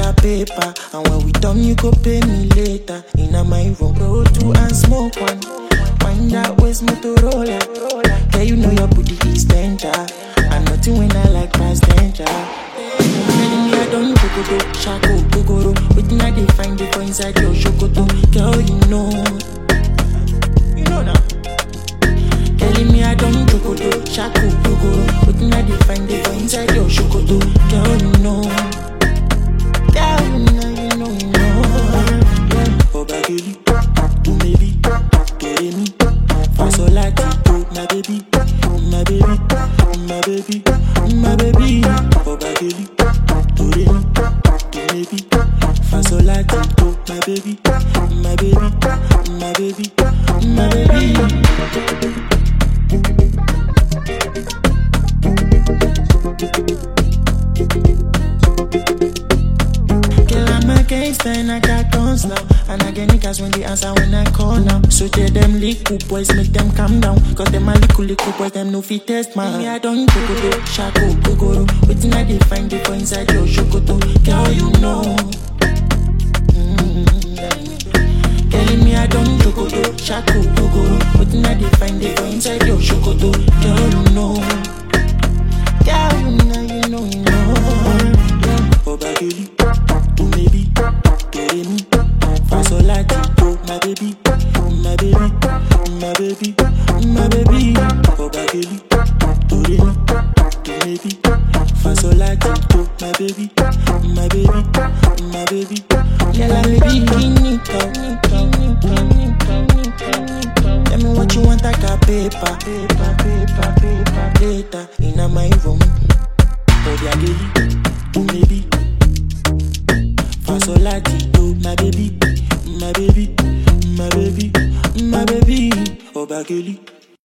a paper, and when we done, you go pay me later. In my room, roll two and smoke one. Find out where's Motorola. Yeah, you know your booty is danger, and nothing when I like past danger. Telling me I don't go shako gogoro. Waiting I dey find it for inside your shokoto. Girl, you know now. Telling me I don't go shako gogoro. Waiting I dey find it for inside your shokoto. Girl, you know. Girl, you know. Yeah. Obageli, to maybe, to me. Fasolati, to my baby, my baby, my baby, my baby. Obageli, to me, to maybe. Fasolati, to my baby, my baby, my baby, my baby. And I got guns now, and I get niggas when they answer when I call now. So tell them little boys, make them calm down, cause them a little boys, them no fit test man. Me I don't go shako gogoro. Waiting I dey find it for inside your shokoto. Girl, you know. Telling me I don't go shako gogoro. Waiting I dey find it for inside your shokoto. Girl, you know. Girl, you know. Obageli, to maybe. Fasolati, oh my baby, my baby, my baby, my baby. Obageli, to me, to maybe. Fasolati, oh my baby, my baby, my baby. Girl, I'm baby, tell me what you want, I got paper, later in my room. Obageli, to maybe. Fasolati, oh my baby, my baby, my baby, my baby. Obageli.